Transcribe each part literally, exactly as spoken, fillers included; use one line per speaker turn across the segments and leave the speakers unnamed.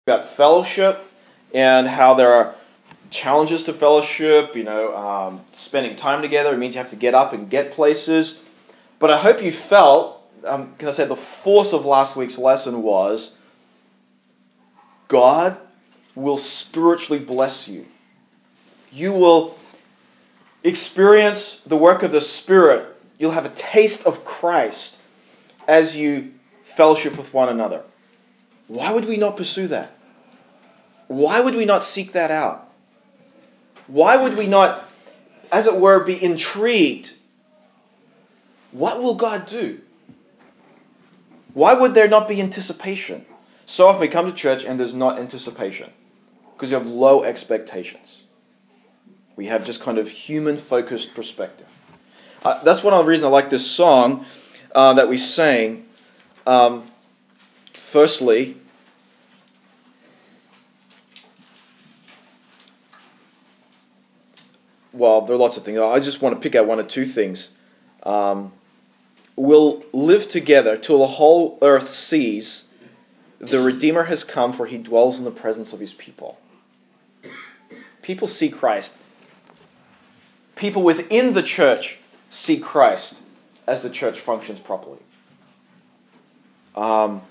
about fellowship and how there are challenges to fellowship, you know, um, spending time together. It means you have to get up and get places. But I hope you felt, um, because I said the force of last week's lesson was God will spiritually bless you. You will experience the work of the Spirit. You'll have a taste of Christ as you fellowship with one another. Why would we not pursue that? Why would we not seek that out? Why would we not, as it were, be intrigued? What will God do? Why would there not be anticipation? So often we come to church and there's not anticipation because you have low expectations. We have just kind of human-focused perspective. Uh, that's one of the reasons I like this song uh, that we sang. Um, firstly, well, there are lots of things. I just want to pick out one or two things. Um, we'll live together till the whole earth sees the Redeemer has come, for he dwells in the presence of his people. People see Christ. People within the church see Christ as the church functions properly. Um,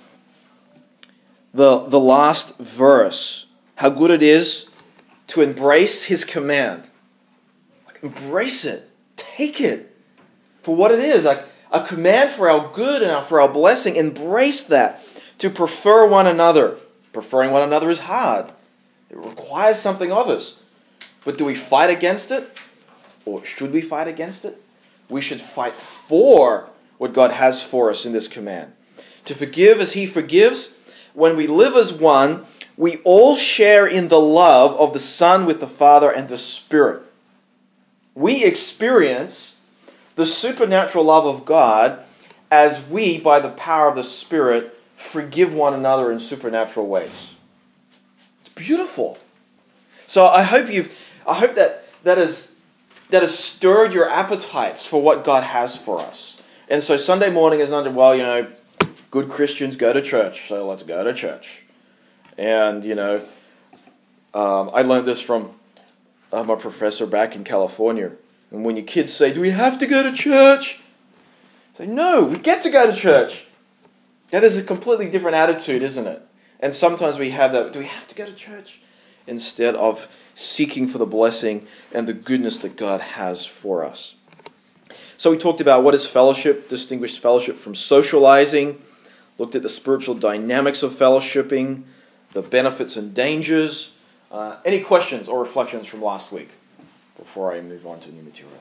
the, the last verse, how good it is to embrace his command. Embrace it. Take it for what it is. Like a command for our good and for our blessing. Embrace that. To prefer one another. Preferring one another is hard. It requires something of us. But do we fight against it? Or should we fight against it? We should fight for what God has for us in this command. To forgive as he forgives. When we live as one, we all share in the love of the Son with the Father and the Spirit. We experience the supernatural love of God as we, by the power of the Spirit, forgive one another in supernatural ways. It's beautiful. So I hope you've, I hope that that has that has stirred your appetites for what God has for us. And so Sunday morning is not, well, you know, good Christians go to church, so let's go to church. And you know, um, I learned this from uh, my professor back in California. And when your kids say, "Do we have to go to church?" I say, "No, we get to go to church." Yeah, there's a completely different attitude, isn't it? And sometimes we have that, do we have to go to church? Instead of seeking for the blessing and the goodness that God has for us. So we talked about what is fellowship, distinguished fellowship from socializing, looked at the spiritual dynamics of fellowshipping, the benefits and dangers. Uh, any questions or reflections from last week before I move on to new material?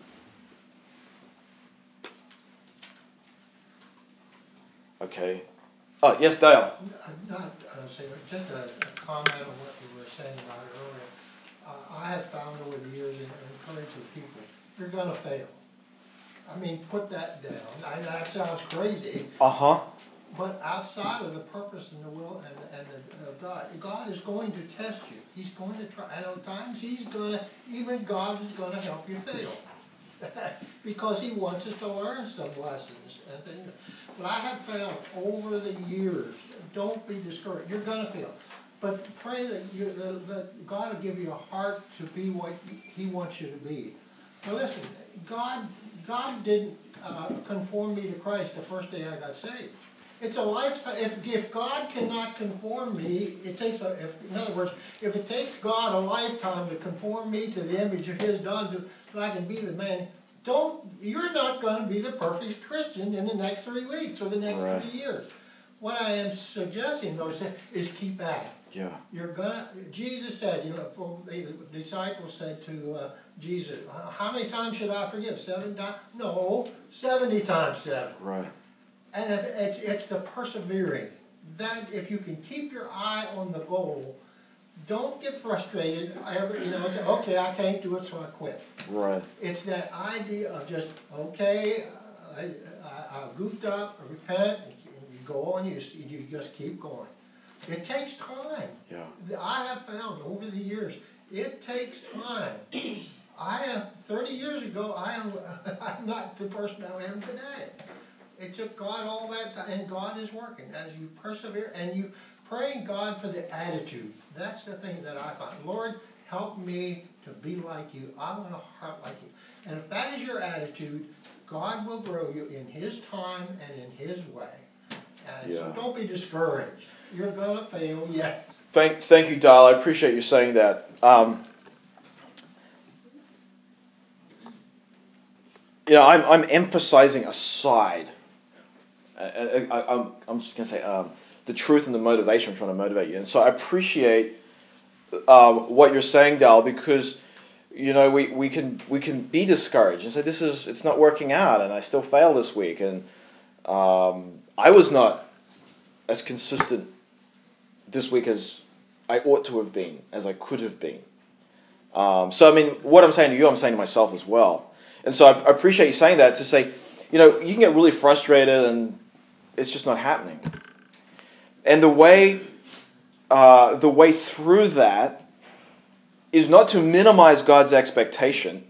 Okay. Oh, yes, Dale.
Not uh, say, just a, a comment on what you were saying about it earlier. Uh, I have found over the years and encouraged with people, you're going to fail. I mean, put that down. I, that sounds crazy.
Uh-huh.
But outside of the purpose and the will and, and the, uh, God, God is going to test you. He's going to try. And at times He's going to, even God is going to help you fail. Because He wants us to learn some lessons and things. But I have found over the years, don't be discouraged. You're going to fail. But pray that, you, that, that God will give you a heart to be what He wants you to be. Now listen, God, God didn't uh, conform me to Christ the first day I got saved. It's a lifetime. If, if God cannot conform me, it takes a, if, in other words, if it takes God a lifetime to conform me to the image of His done to, so I can be the man, don't, you're not going to be the perfect Christian in the next three weeks or the next
right.
three years. What I am suggesting, though, is keep at it.
Yeah.
You're gonna. Jesus said, you know, for the disciples said to uh, Jesus, "How many times should I forgive? Seven times? No, seventy times seven."
Right.
And if it's it's the persevering that if you can keep your eye on the goal, don't get frustrated. Ever, you know, say, "Okay, I can't do it, so I quit."
Right.
It's that idea of just, okay, I, I, I goofed up, I repent, and you go on. You you just keep going. It takes time.
Yeah.
I have found over the years, it takes time. I am thirty years ago. I am I'm not the person I am today. It took God all that time, and God is working as you persevere and you praying God for the attitude. That's the thing that I find. Lord, help me to be like you. I want a heart like you. And if that is your attitude, God will grow you in His time and in His way. And
Yeah.
so don't be discouraged. You're going to fail, yes.
Thank, thank you, Dal. I appreciate you saying that. Um, you know, I'm, I'm emphasizing a side. I, I, I'm, I'm just going to say um, the truth and the motivation. I'm trying to motivate you. And so I appreciate um, what you're saying, Dal, because, you know, we, we can we can be discouraged and say, this is, it's not working out, and I still fail this week. And um, I was not as consistent this week as I ought to have been, as I could have been. Um, so, I mean, what I'm saying to you, I'm saying to myself as well. And so I, I appreciate you saying that, to say, you know, you can get really frustrated and it's just not happening. And the way, uh, the way through that is not to minimize God's expectation,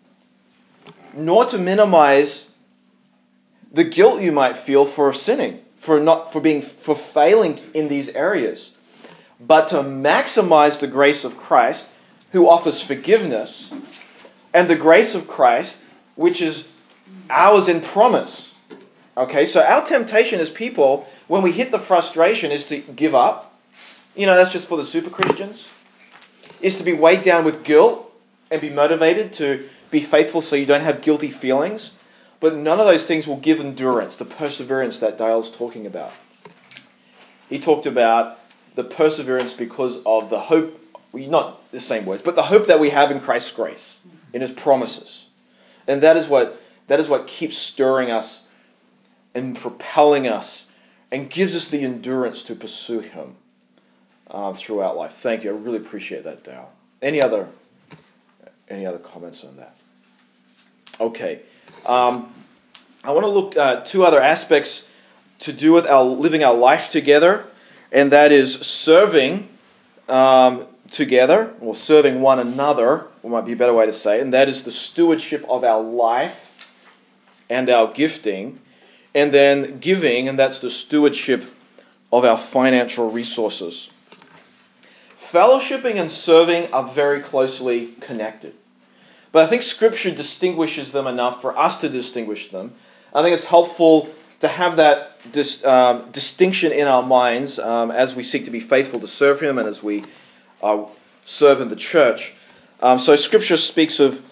nor to minimize the guilt you might feel for sinning, for not for being for failing in these areas, but to maximize the grace of Christ, who offers forgiveness, and the grace of Christ, which is ours in promise. Okay, so our temptation as people, when we hit the frustration, is to give up. You know, that's just for the super Christians. Is to be weighed down with guilt and be motivated to be faithful so you don't have guilty feelings. But none of those things will give endurance, the perseverance that Dale's talking about. He talked about the perseverance because of the hope, well, not the same words, but the hope that we have in Christ's grace, in His promises. And that is what that is what keeps stirring us and propelling us and gives us the endurance to pursue Him uh, throughout life. Thank you. I really appreciate that, Dale. Any other, any other comments on that? Okay. Um, I want to look at two other aspects to do with our living our life together, and that is serving um, together, or serving one another, might be a better way to say it, and that is the stewardship of our life and our gifting, and then giving, and that's the stewardship of our financial resources. Fellowshipping and serving are very closely connected. But I think Scripture distinguishes them enough for us to distinguish them. I think it's helpful to have that dis, um, distinction in our minds um, as we seek to be faithful to serve Him and as we uh, serve in the church. Um, so Scripture speaks of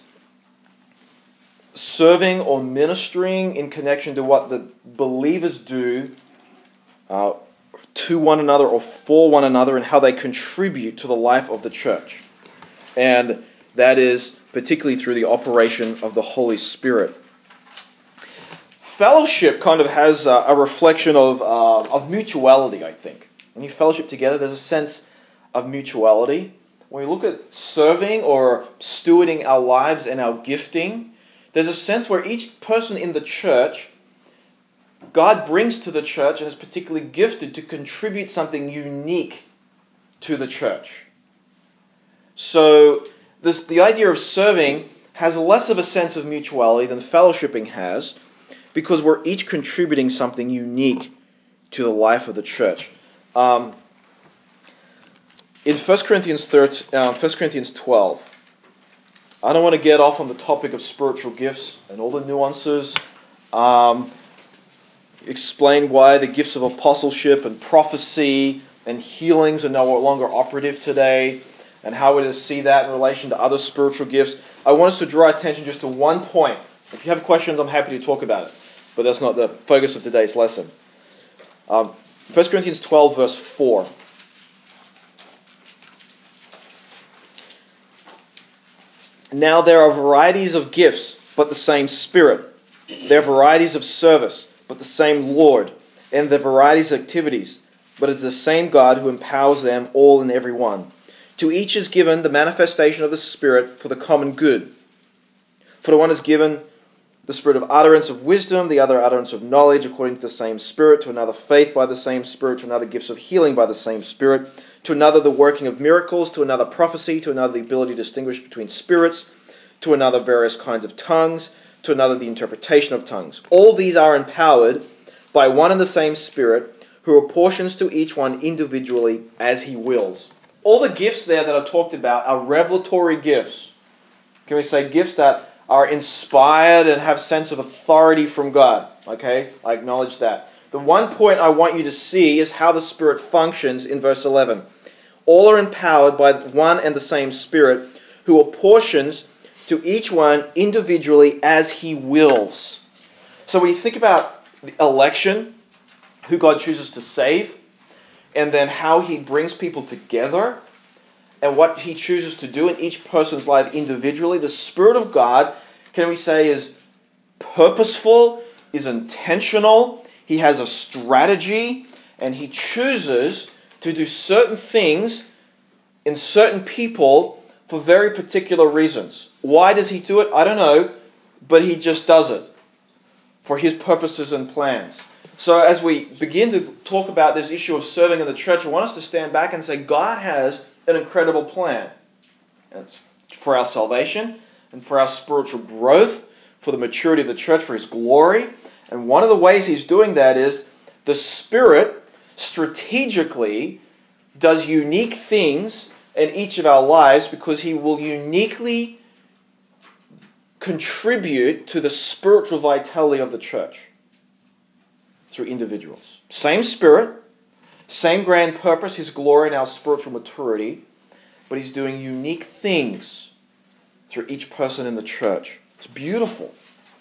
serving or ministering in connection to what the believers do uh, to one another or for one another, and how they contribute to the life of the church. And that is particularly through the operation of the Holy Spirit. Fellowship kind of has a, a reflection of, uh, of mutuality, I think. When you fellowship together, there's a sense of mutuality. When we look at serving or stewarding our lives and our gifting, there's a sense where each person in the church, God brings to the church and is particularly gifted to contribute something unique to the church. So This, the idea of serving has less of a sense of mutuality than fellowshipping has, because we're each contributing something unique to the life of the church. Um, in First Corinthians thirteen, uh, First Corinthians twelve, I don't want to get off on the topic of spiritual gifts and all the nuances. Um, explain why the gifts of apostleship and prophecy and healings are no longer operative today, and how we see that in relation to other spiritual gifts. I want us to draw attention just to one point. If you have questions, I'm happy to talk about it, but that's not the focus of today's lesson. Um, First Corinthians twelve, verse four. Now there are varieties of gifts, but the same Spirit. There are varieties of service, but the same Lord. And there are varieties of activities, but it's the same God who empowers them all and every one. To each is given the manifestation of the Spirit for the common good. For the one is given the spirit of utterance of wisdom, the other utterance of knowledge according to the same Spirit, to another faith by the same Spirit, to another gifts of healing by the same Spirit, to another the working of miracles, to another prophecy, to another the ability to distinguish between spirits, to another various kinds of tongues, to another the interpretation of tongues. All these are empowered by one and the same Spirit, who who apportions to each one individually as he wills. All the gifts there that I talked about are revelatory gifts. Can we say gifts that are inspired and have sense of authority from God? Okay, I acknowledge that. The one point I want you to see is how the Spirit functions in verse eleven. All are empowered by one and the same Spirit, who apportions to each one individually as he wills. So when you think about the election, who God chooses to save, and then how he brings people together, and what he chooses to do in each person's life individually, the Spirit of God, can we say, is purposeful, is intentional, he has a strategy, and he chooses to do certain things in certain people for very particular reasons. Why does he do it? I don't know, but he just does it for his purposes and plans. So as we begin to talk about this issue of serving in the church, I want us to stand back and say, God has an incredible plan. And it's for our salvation and for our spiritual growth, for the maturity of the church, for his glory. And one of the ways he's doing that is the Spirit strategically does unique things in each of our lives because he will uniquely contribute to the spiritual vitality of the church through individuals. Same Spirit, same grand purpose, his glory and our spiritual maturity, but he's doing unique things through each person in the church. It's beautiful.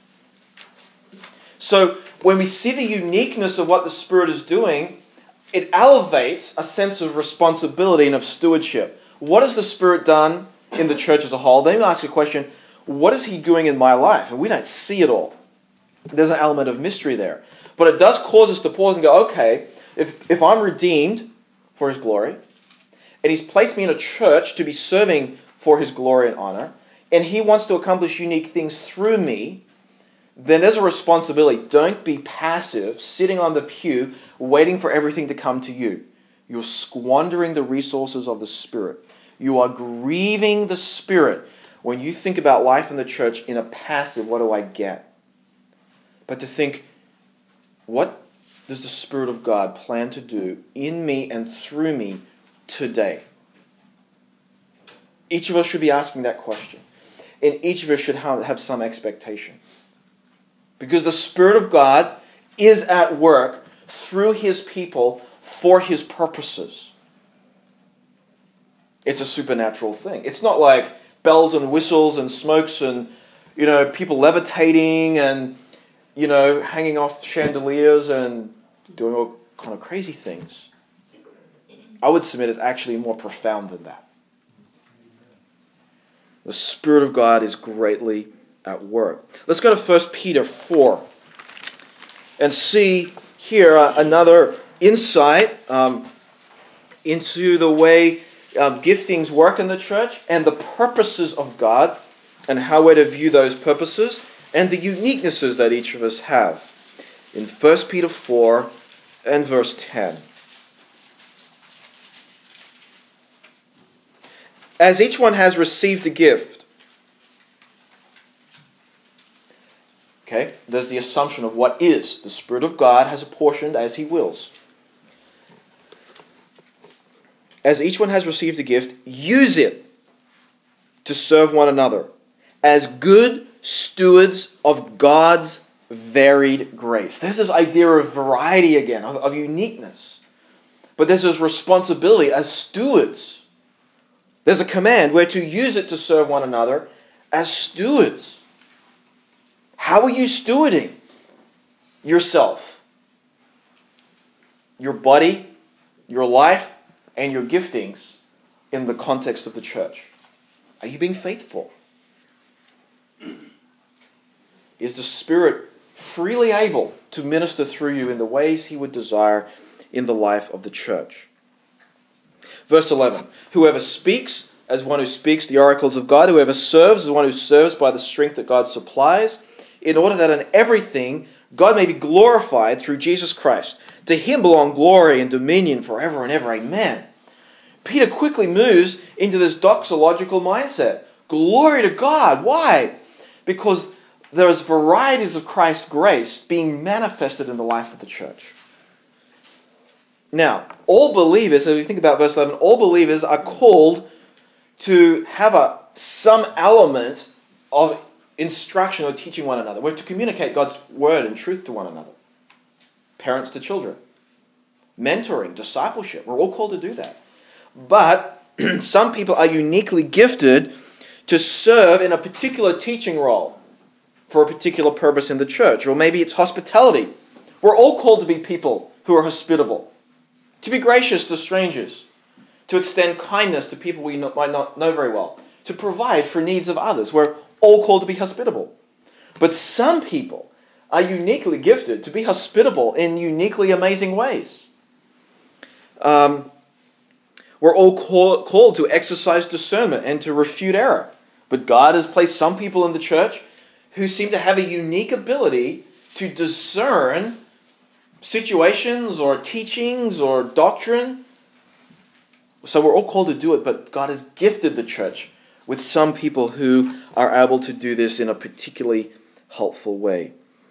So when we see the uniqueness of what the Spirit is doing, it elevates a sense of responsibility and of stewardship. What has the Spirit done in the church as a whole? Then we ask a question, what is he doing in my life? And we don't see it all. There's an element of mystery there. But it does cause us to pause and go, okay, if, if I'm redeemed for his glory, and he's placed me in a church to be serving for his glory and honor, and he wants to accomplish unique things through me, then there's a responsibility. Don't be passive, sitting on the pew, waiting for everything to come to you. You're squandering the resources of the Spirit. You are grieving the Spirit when you think about life in the church in a passive, what do I get? But to think, what does the Spirit of God plan to do in me and through me today? Each of us should be asking that question. And each of us should have some expectation. Because the Spirit of God is at work through his people for his purposes. It's a supernatural thing. It's not like bells and whistles and smokes and, you know, people levitating and, you know, hanging off chandeliers and doing all kind of crazy things. I would submit it's actually more profound than that. The Spirit of God is greatly at work. Let's go to First Peter four and see here uh, another insight um, into the way uh, giftings work in the church and the purposes of God and how we're to view those purposes and the uniquenesses that each of us have. In First Peter four and verse ten. As each one has received a gift. Okay, there's the assumption of what is. The Spirit of God has apportioned as he wills. As each one has received a gift, use it to serve one another as good stewards of God's varied grace. There's this idea of variety again, of, of uniqueness. But there's this responsibility as stewards. There's a command. We're to use it to serve one another as stewards. How are you stewarding yourself, your body, your life, and your giftings in the context of the church? Are you being faithful? Is the Spirit freely able to minister through you in the ways he would desire in the life of the church? Verse eleven, whoever speaks as one who speaks the oracles of God, whoever serves as one who serves by the strength that God supplies, in order that in everything God may be glorified through Jesus Christ. To him belong glory and dominion forever and ever. Amen. Peter quickly moves into this doxological mindset. Glory to God. Why? Because there's varieties of Christ's grace being manifested in the life of the church. Now, all believers, so if you think about verse eleven, all believers are called to have a some element of instruction or teaching one another. We're to communicate God's word and truth to one another. Parents to children. Mentoring, discipleship. We're all called to do that. But some people are uniquely gifted to serve in a particular teaching role for a particular purpose in the church. Or maybe it's hospitality. We're all called to be people who are hospitable, to be gracious to strangers, to extend kindness to people we might not know very well, to provide for needs of others. We're all called to be hospitable. But some people are uniquely gifted to be hospitable in uniquely amazing ways. Um, we're all call, called to exercise discernment and to refute error. But God has placed some people in the church who seem to have a unique ability to discern situations or teachings or doctrine. So we're all called to do it, but God has gifted the church with some people who are able to do this in a particularly helpful way.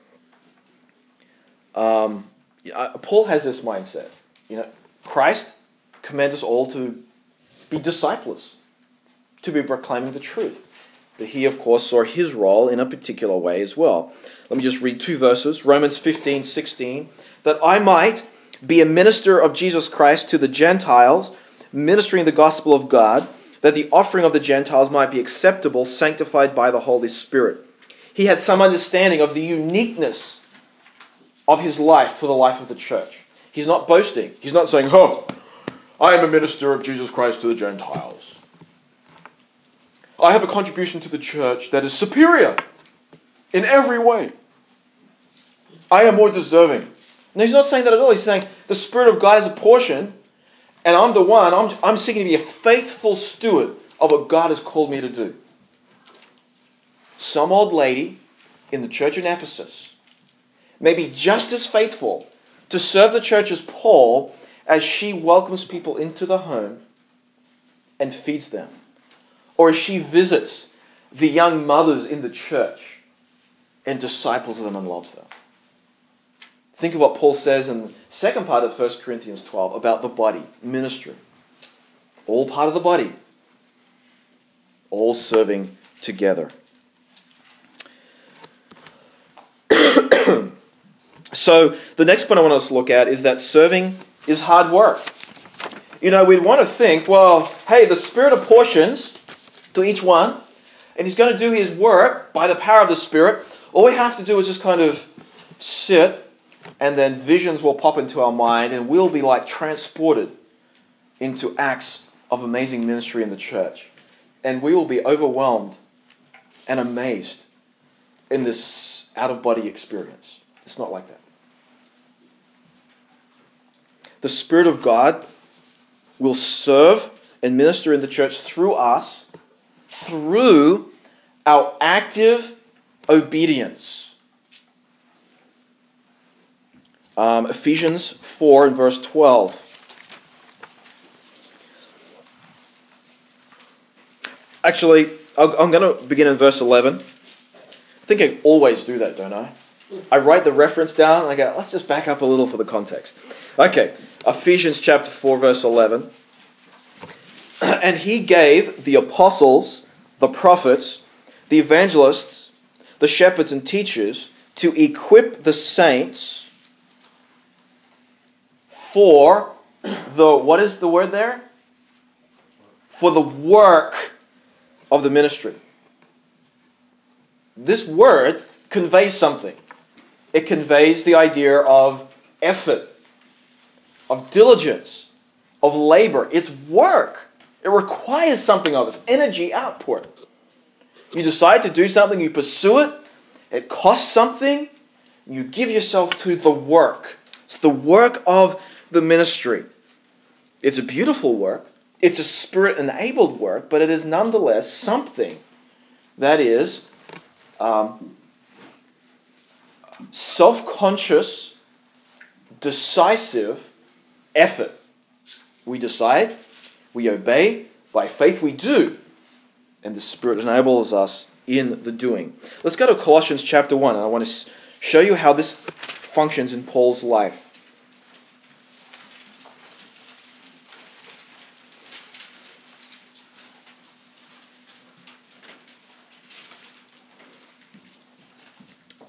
Um, Paul has this mindset. You know, Christ commands us all to be disciples, to be proclaiming the truth. But he, of course, saw his role in a particular way as well. Let me just read two verses. Romans fifteen sixteen. That I might be a minister of Jesus Christ to the Gentiles, ministering the gospel of God, that the offering of the Gentiles might be acceptable, sanctified by the Holy Spirit. He had some understanding of the uniqueness of his life for the life of the church. He's not boasting. He's not saying, oh, I am a minister of Jesus Christ to the Gentiles. I have a contribution to the church that is superior in every way. I am more deserving. No, he's not saying that at all. He's saying the Spirit of God is a portion, and I'm the one. I'm, I'm seeking to be a faithful steward of what God has called me to do. Some old lady in the church in Ephesus may be just as faithful to serve the church as Paul, as she welcomes people into the home and feeds them, or as she visits the young mothers in the church and disciples them and loves them. Think of what Paul says in the second part of First Corinthians twelve about the body, ministry. All part of the body. All serving together. So the next point I want us to look at is that serving is hard work. You know, we'd want to think, well, hey, the Spirit apportions to each one, and he's going to do his work by the power of the Spirit. All we have to do is just kind of sit, and then visions will pop into our mind, and we'll be like transported into acts of amazing ministry in the church. And we will be overwhelmed and amazed in this out-of-body experience. It's not like that. The Spirit of God will serve and minister in the church through us, through our active obedience. Um, Ephesians four and verse twelve. Actually, I'm going to begin in verse eleven. I think I always do that, don't I? I write the reference down and I go, let's just back up a little for the context. Okay, Ephesians chapter four, verse eleven. And he gave the apostles, the prophets, the evangelists, the shepherds and teachers to equip the saints for the, what is the word there? For the work of the ministry. This word conveys something. It conveys the idea of effort, of diligence, of labor. It's work. It requires something of us. Energy output. You decide to do something, you pursue it, it costs something, you give yourself to the work. It's the work of the ministry. It's a beautiful work. It's a Spirit-enabled work, but it is nonetheless something that is um, self-conscious, decisive effort. We decide, we obey, by faith we do, and the Spirit enables us in the doing. Let's go to Colossians chapter one, and I want to show you how this functions in Paul's life.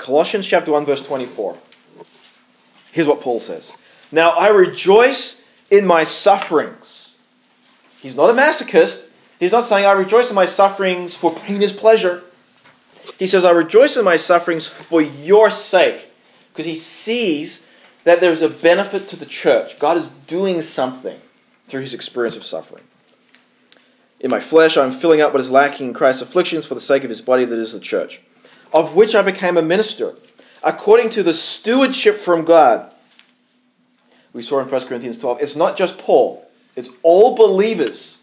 Colossians chapter one, verse twenty-four. Here's what Paul says. Now I rejoice in my sufferings. He's not a masochist. He's not saying I rejoice in my sufferings for pain is pleasure. He says I rejoice in my sufferings for your sake. Because he sees that there's a benefit to the church. God is doing something through his experience of suffering. In my flesh I am filling up what is lacking in Christ's afflictions for the sake of his body, that is the church, of which I became a minister, according to the stewardship from God. We saw in First Corinthians twelve, it's not just Paul, it's all believers.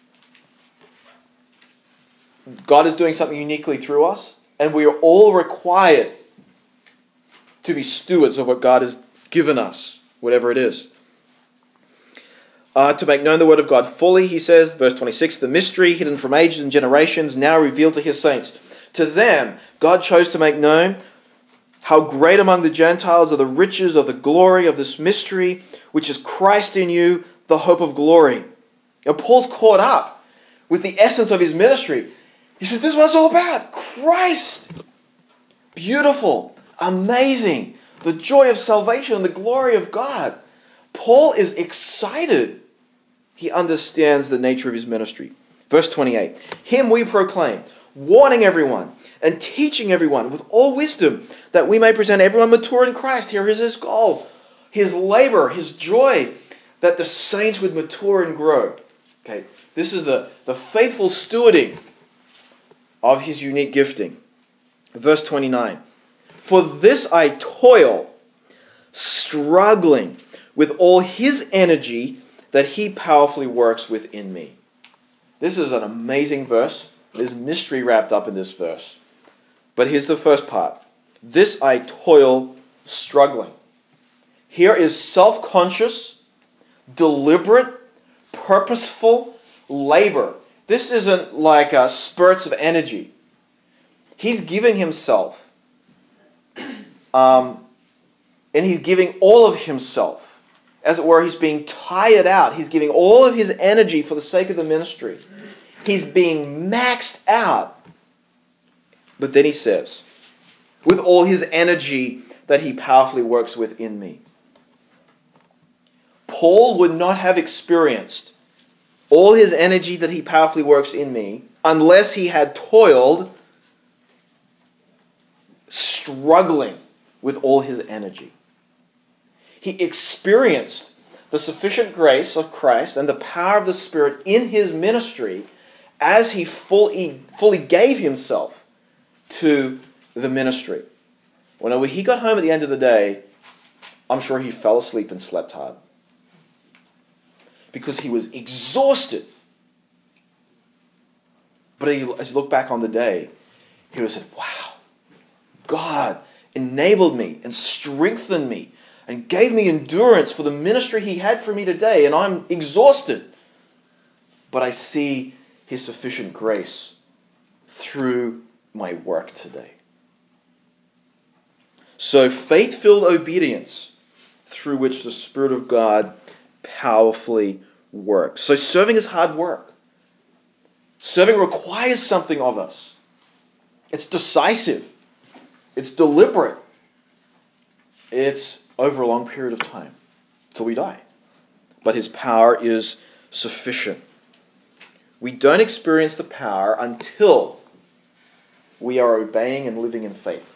God is doing something uniquely through us, and we are all required to be stewards of what God has given us, whatever it is. Uh, to make known the word of God fully, he says, verse twenty-six, the mystery hidden from ages and generations, now revealed to his saints. To them, God chose to make known how great among the Gentiles are the riches of the glory of this mystery, which is Christ in you, the hope of glory. Now, Paul's caught up with the essence of his ministry. He says, this is what it's all about. Christ. Beautiful. Amazing. The joy of salvation and the glory of God. Paul is excited. He understands the nature of his ministry. Verse twenty-eight. Him we proclaim, warning everyone and teaching everyone with all wisdom, that we may present everyone mature in Christ. Here is his goal, his labor, his joy, that the saints would mature and grow. Okay, this is the, the faithful stewarding of his unique gifting. Verse twenty-nine. For this I toil, struggling with all his energy that he powerfully works within me. This is an amazing verse. There's mystery wrapped up in this verse. But here's the first part. This I toil, struggling. Here is self-conscious, deliberate, purposeful labor. This isn't like uh, spurts of energy. He's giving himself. Um, and he's giving all of himself. As it were, he's being tired out. He's giving all of his energy for the sake of the ministry. He's being maxed out. But then he says, with all his energy that he powerfully works within me. Paul would not have experienced all his energy that he powerfully works in me unless he had toiled, struggling with all his energy. He experienced the sufficient grace of Christ and the power of the Spirit in his ministry as he fully, fully gave himself to the ministry. When he got home at the end of the day, I'm sure he fell asleep and slept hard. Because he was exhausted. But he, as he looked back on the day, he would have said, wow, God enabled me and strengthened me and gave me endurance for the ministry he had for me today, and I'm exhausted. But I see his sufficient grace through my work today. So faith-filled obedience through which the Spirit of God powerfully works. So serving is hard work. Serving requires something of us. It's decisive. It's deliberate. It's over a long period of time till we die. But his power is sufficient. We don't experience the power until we are obeying and living in faith.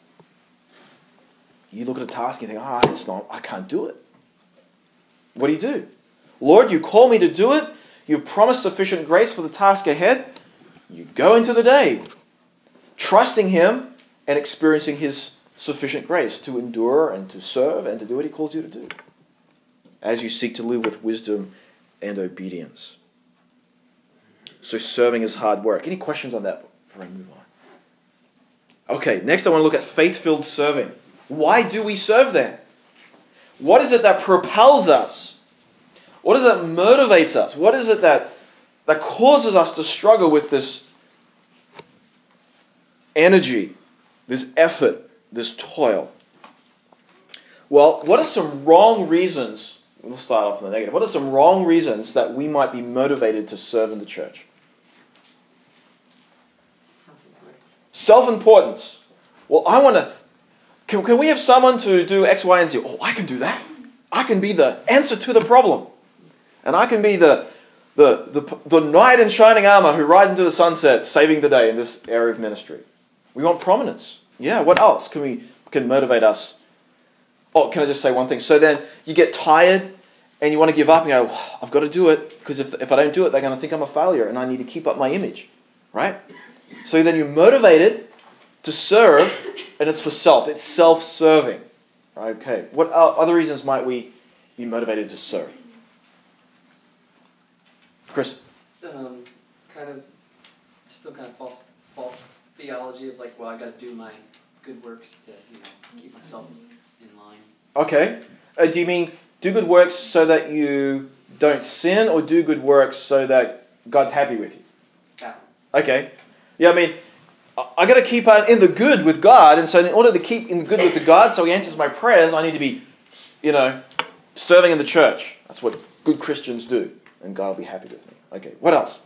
You look at a task and you think, ah, oh, it's not, I can't do it. What do you do? Lord, you call me to do it. You've promised sufficient grace for the task ahead. You go into the day, trusting him and experiencing his sufficient grace to endure and to serve and to do what he calls you to do, as you seek to live with wisdom and obedience. So serving is hard work. Any questions on that before I move on? Okay, next I want to look at faith-filled serving. Why do we serve then? What is it that propels us? What is it that motivates us? What is it that, that causes us to struggle with this energy, this effort, this toil? Well, what are some wrong reasons? We'll start off with the negative. What are some wrong reasons that we might be motivated to serve in the church?
Self-importance.
Self-importance. Well, I want to Can, can we have someone to do X, Y, and Z? Oh, I can do that. I can be the answer to the problem. And I can be the, the, the, the knight in shining armor who rides into the sunset, saving the day in this area of ministry. We want prominence. Yeah, what else can we can motivate us? Oh, can I just say one thing? So then you get tired and you want to give up and you go, oh, I've got to do it, because if, if I don't do it, they're going to think I'm a failure and I need to keep up my image. Right? So then you're motivated to serve, and it's for self. It's self-serving. Okay. What other reasons might we be motivated to serve? Chris?
Um, kind of, still kind of false, false theology of like, well, I got to do my good works to, you know, keep myself in line.
Okay. Uh, do you mean do good works so that you don't sin, or do good works so that God's happy with you?
Yeah.
Okay. Yeah, I mean, I, I got to keep in the good with God, and so in order to keep in the good with the God, so He answers my prayers, I need to be, you know, serving in the church. That's what good Christians do, and God will be happy with me. Okay. What else?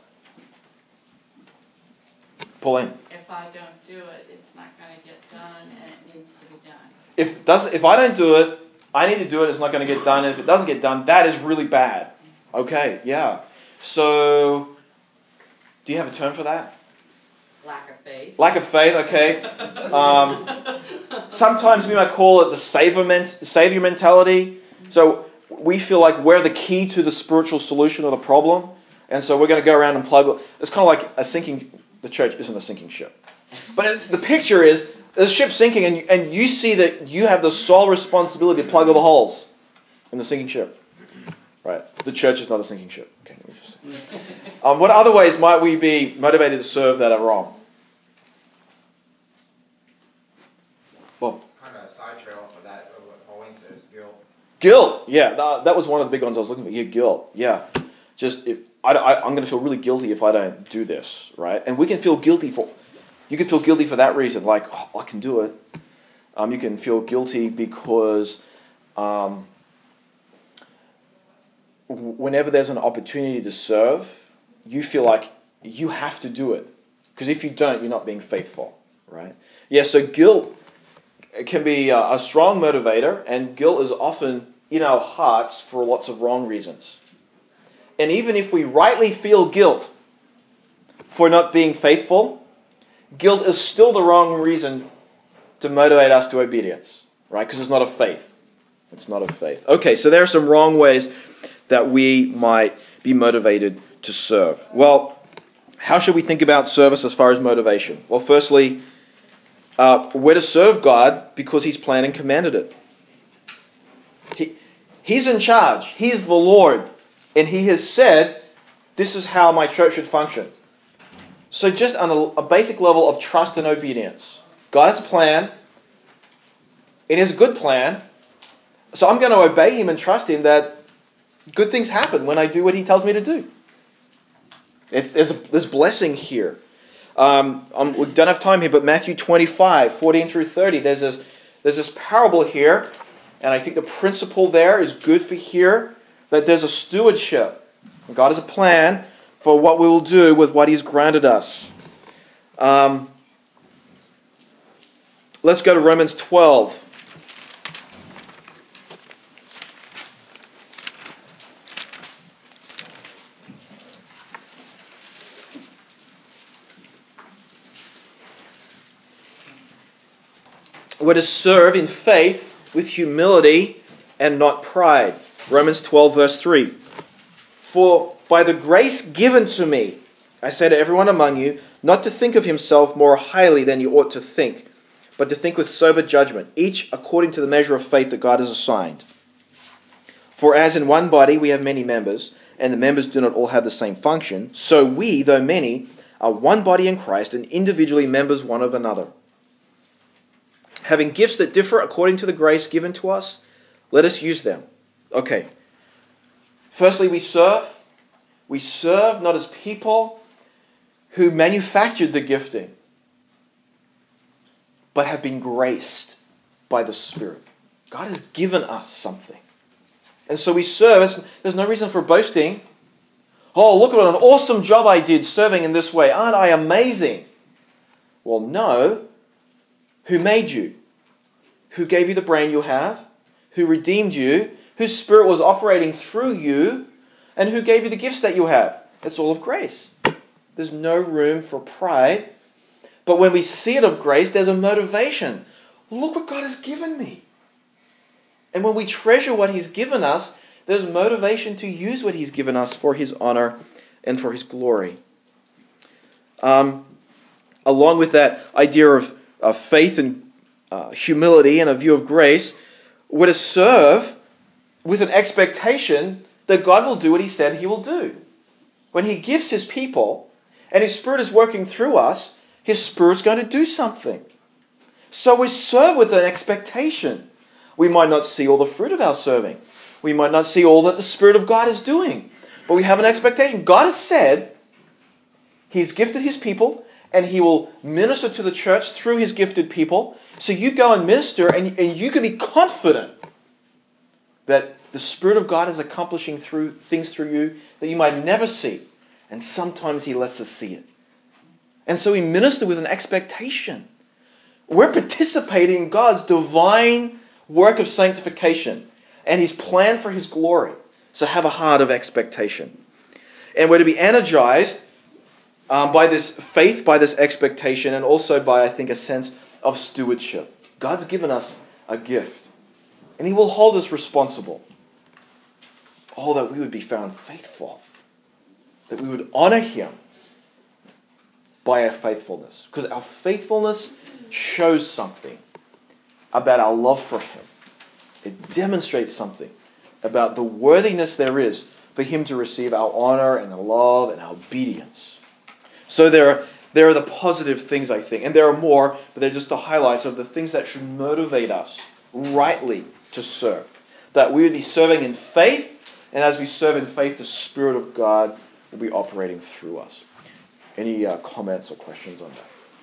Pauline.
If I don't do it, it's not going to get done, and it needs to be done.
If does if I don't do it, I need to do it. It's not going to get done, and if it doesn't get done, that is really bad. Okay. Yeah. So, do you have a term for that?
Lack of faith.
Lack of faith. Okay. Um, sometimes we might call it the savior ment- savior mentality. So we feel like we're the key to the spiritual solution of the problem, and so we're going to go around and plug. It's kind of like a sinking. The church isn't a sinking ship. But the picture is, the ship's sinking, and you, and you see that you have the sole responsibility to plug all the holes in the sinking ship. Right? The church is not a sinking ship. Okay, let me just um, what other ways might we be motivated to serve that are wrong? Well,
kind of a side trail for that, what Pauline says, guilt.
Guilt. Yeah, that, that was one of the big ones I was looking for. Yeah, guilt. Yeah. Just, if I, I, I'm going to feel really guilty if I don't do this, right? And we can feel guilty for, you can feel guilty for that reason, like, oh, I can do it. Um, you can feel guilty because um, whenever there's an opportunity to serve, you feel like you have to do it. Because if you don't, you're not being faithful, right? Yeah, so guilt can be a, a strong motivator, and guilt is often in our hearts for lots of wrong reasons. And even if we rightly feel guilt for not being faithful, guilt is still the wrong reason to motivate us to obedience, right? Because it's not of faith. It's not of faith. Okay, so there are some wrong ways that we might be motivated to serve. Well, how should we think about service as far as motivation? Well, firstly, uh, we're to serve God because He's planned and commanded it. He, he's in charge. He's the Lord. And He has said, this is how my church should function. So just on a, a basic level of trust and obedience. God has a plan. It is a good plan. So I'm going to obey Him and trust Him that good things happen when I do what He tells me to do. It's, there's, a, there's blessing here. Um, um, we don't have time here, but Matthew twenty-five, fourteen through thirty, there's this, there's this parable here. And I think the principle there is good for here. That there's a stewardship. God has a plan for what we will do with what He's granted us. Um, let's go to Romans twelve. We're to serve in faith with humility and not pride. Romans twelve, verse three. For by the grace given to me, I say to everyone among you, not to think of himself more highly than you ought to think, but to think with sober judgment, each according to the measure of faith that God has assigned. For as in one body we have many members, and the members do not all have the same function, so we, though many, are one body in Christ, and individually members one of another. Having gifts that differ according to the grace given to us, let us use them. Okay. Firstly, we serve. We serve not as people who manufactured the gifting, but have been graced by the Spirit. God has given us something. And so we serve. There's no reason for boasting. Oh, look at what an awesome job I did serving in this way. Aren't I amazing? Well, no. Who made you? who gave you the brain you have, who redeemed you, whose Spirit was operating through you, and who gave you the gifts that you have. It's all of grace. There's no room for pride. But when we see it of grace, there's a motivation. Look what God has given me. And when we treasure what He's given us, there's motivation to use what He's given us for His honor and for His glory. Um, along with that idea of, of faith and uh, humility and a view of grace, we're to serve with an expectation that God will do what He said He will do. When He gives His people and His Spirit is working through us, His Spirit's going to do something. So we serve with an expectation. We might not see all the fruit of our serving. We might not see all that the Spirit of God is doing. But we have an expectation. God has said He's gifted His people and He will minister to the church through His gifted people. So you go and minister and, and you can be confident that the Spirit of God is accomplishing through things through you that you might never see. And sometimes He lets us see it. And so we minister with an expectation. We're participating in God's divine work of sanctification and His plan for His glory. So have a heart of expectation. And we're to be energized um, by this faith, by this expectation, and also by, I think, a sense of stewardship. God's given us a gift. And He will hold us responsible. Oh, that we would be found faithful. That we would honor Him by our faithfulness. Because our faithfulness shows something about our love for Him. It demonstrates something about the worthiness there is for Him to receive our honor and our love and our obedience. So there are, there are the positive things, I think. And there are more, but they're just the highlights of the things that should motivate us rightly to serve. That we would be serving in faith, and as we serve in faith, the Spirit of God will be operating through us. Any uh, comments or questions on that?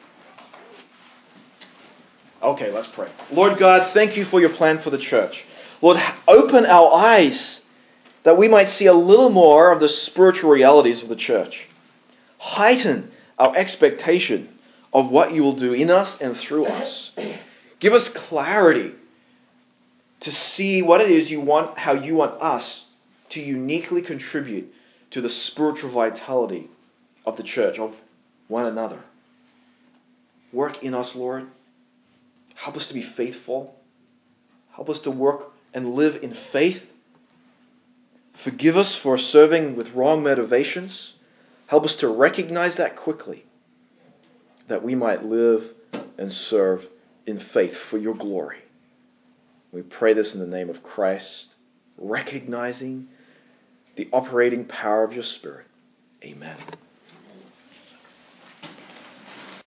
Okay, let's pray. Lord God, thank You for Your plan for the church. Lord, open our eyes that we might see a little more of the spiritual realities of the church. Heighten our expectation of what You will do in us and through us. Give us clarity to see what it is You want, how You want us to uniquely contribute to the spiritual vitality of the church, of one another. Work in us, Lord. Help us to be faithful. Help us to work and live in faith. Forgive us for serving with wrong motivations. Help us to recognize that quickly, that we might live and serve in faith for Your glory. We pray this in the name of Christ, recognizing the operating power of Your Spirit. Amen.